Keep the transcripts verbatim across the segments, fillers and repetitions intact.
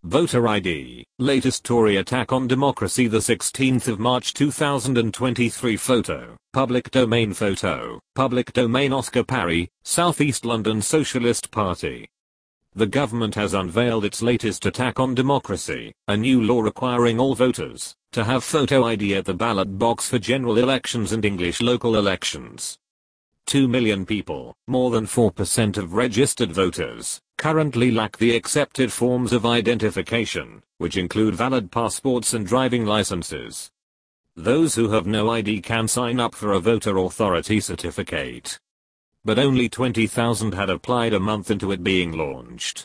Voter I D, latest Tory attack on democracy. The sixteenth of March two thousand twenty-three photo, public domain photo, public domain. Oscar Parry, South East London Socialist Party. The government has unveiled its latest attack on democracy, a new law requiring all voters to have photo I D at the ballot box for general elections and English local elections. Two million people, more than four percent of registered voters, currently lack the accepted forms of identification, which include valid passports and driving licenses. Those who have no I D can sign up for a voter authority certificate. But only twenty thousand had applied a month into it being launched.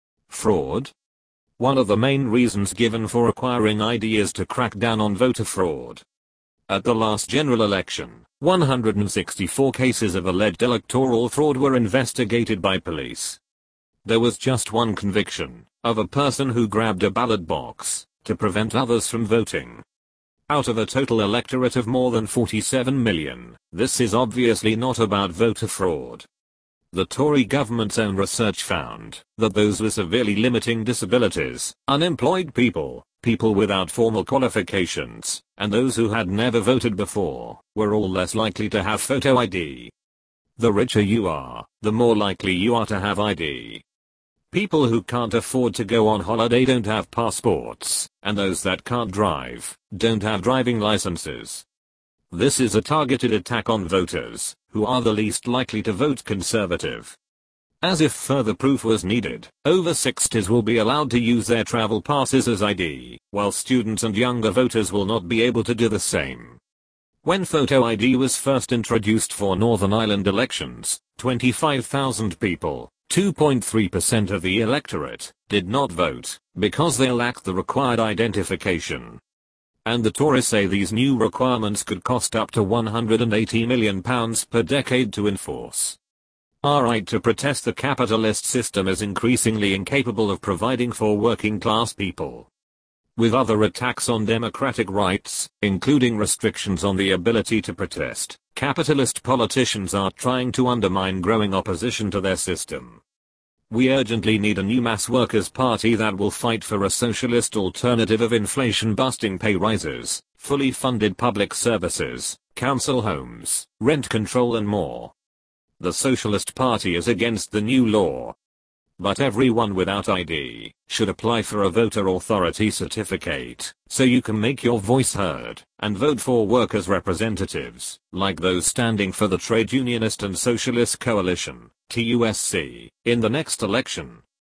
Fraud? One of the main reasons given for acquiring I D is to crack down on voter fraud. At the last general election, one hundred sixty-four cases of alleged electoral fraud were investigated by police. There was just one conviction, of a person who grabbed a ballot box to prevent others from voting. Out of a total electorate of more than forty-seven million, this is obviously not about voter fraud. The Tory government's own research found that those with severely limiting disabilities, unemployed people, people without formal qualifications, and those who had never voted before, were all less likely to have photo I D. The richer you are, the more likely you are to have I D. People who can't afford to go on holiday don't have passports, and those that can't drive don't have driving licenses. This is a targeted attack on voters, who are the least likely to vote Conservative. As if further proof was needed, over sixties will be allowed to use their travel passes as I D, while students and younger voters will not be able to do the same. When photo I D was first introduced for Northern Ireland elections, twenty-five thousand people, two point three percent of the electorate, did not vote, because they lacked the required identification. And the Tories say these new requirements could cost up to one hundred eighty million pounds per decade to enforce. Our right to protest the capitalist system is increasingly incapable of providing for working class people. With other attacks on democratic rights, including restrictions on the ability to protest, capitalist politicians are trying to undermine growing opposition to their system. We urgently need a new mass workers' party that will fight for a socialist alternative of inflation-busting pay rises, fully funded public services, council homes, rent control and more. The Socialist Party is against the new law. But everyone without I D should apply for a voter authority certificate, so you can make your voice heard and vote for workers' representatives, like those standing for the Trade Unionist and Socialist Coalition, T U S C, in the next election.